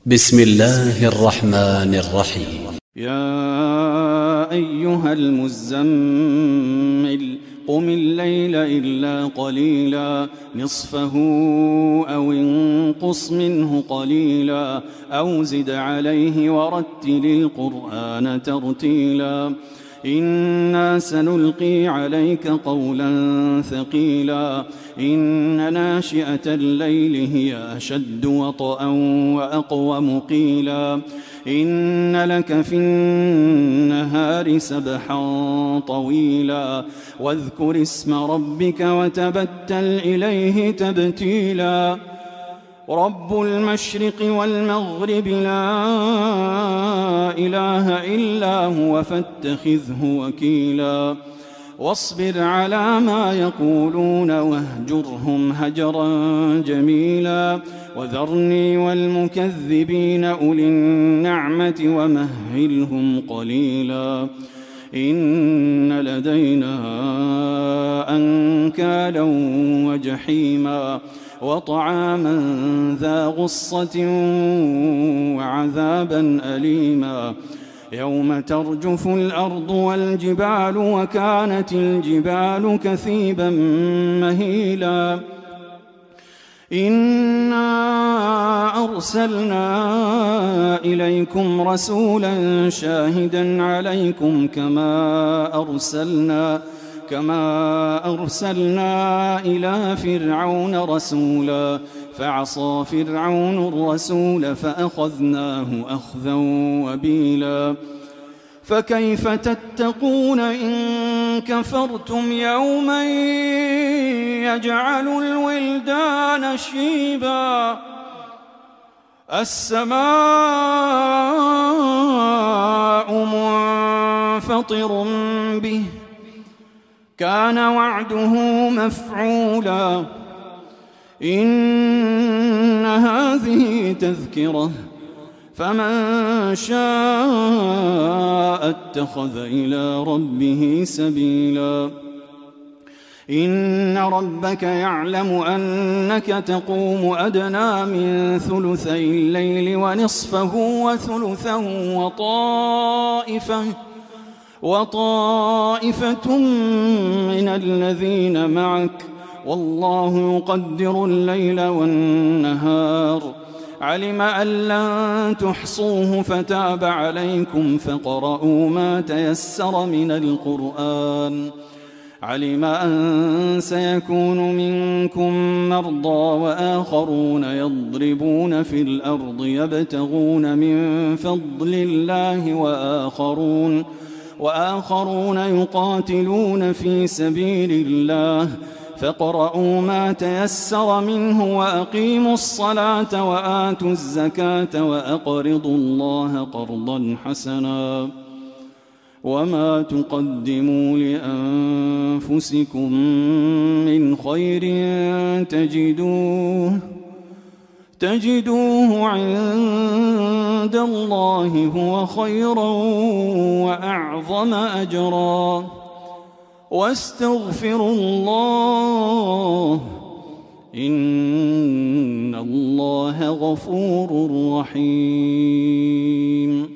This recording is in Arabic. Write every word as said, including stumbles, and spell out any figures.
بسم الله الرحمن الرحيم. يا أيها المزمل قم الليل إلا قليلا نصفه أو انقص منه قليلا أو زد عليه ورتل القرآن ترتيلا إنا سنلقي عليك قولا ثقيلا إن ناشئة الليل هي أشد وطئا وأقوم قيلا إن لك في النهار سبحا طويلا واذكر اسم ربك وتبتل إليه تبتيلا رب المشرق والمغرب لا إله إلا هو فاتخذه وكيلا واصبر على ما يقولون واهجرهم هجرا جميلا وذرني والمكذبين أولي النعمة ومهلهم قليلا إن لدينا أنكالا وجحيما وطعاما ذا غصة وعذابا أليما يوم ترجف الأرض والجبال وكانت الجبال كثيبا مهيلا إنا أرسلنا إليكم رسولا شاهدا عليكم كما أرسلنا كما أرسلنا إلى فرعون رسولا فعصى فرعون الرسول فأخذناه أخذا وبيلا فكيف تتقون إن كفرتم يوما يجعل الولدان شيبا السماء منفطر به كان وعده مفعولا إن هذه تذكرة فمن شاء اتخذ إلى ربه سبيلا إن ربك يعلم أنك تقوم أدنى من ثلثي الليل ونصفه وثلثه وطائفة وطائفة من الذين معك والله يقدر الليل والنهار علم أن لن تحصوه فتاب عليكم فاقرؤوا ما تيسر من القرآن علم أن سيكون منكم مرضى وآخرون يضربون في الأرض يبتغون من فضل الله وآخرون وآخرون يقاتلون في سبيل الله فاقرؤوا ما تيسر منه وأقيموا الصلاة وآتوا الزكاة وأقرضوا الله قرضا حسنا وما تقدموا لأنفسكم من خير تجدوه تجدوه عند الله هو خيرا وأعظم أجرا واستغفروا الله إن الله غفور رحيم.